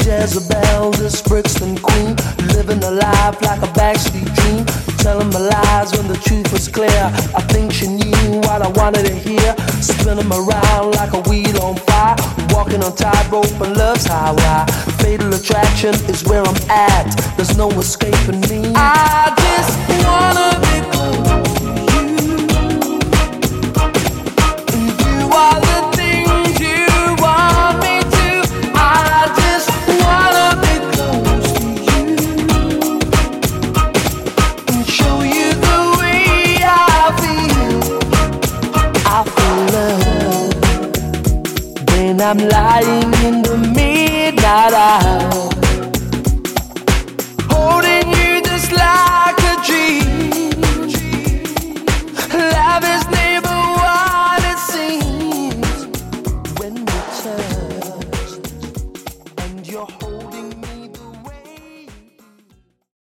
Jezebel, this Brixton queen, living a life like a backstreet dream, telling my lies when the truth was clear. I think she knew what I wanted to hear, spinning me around like a wheel on fire, walking on tightrope and love's highway. Fatal attraction is where I'm at, there's no escaping me. I just wanna be close to you, and you are the things you want me to. I just wanna be close to you and show you the way I feel. I feel love when I'm lying in the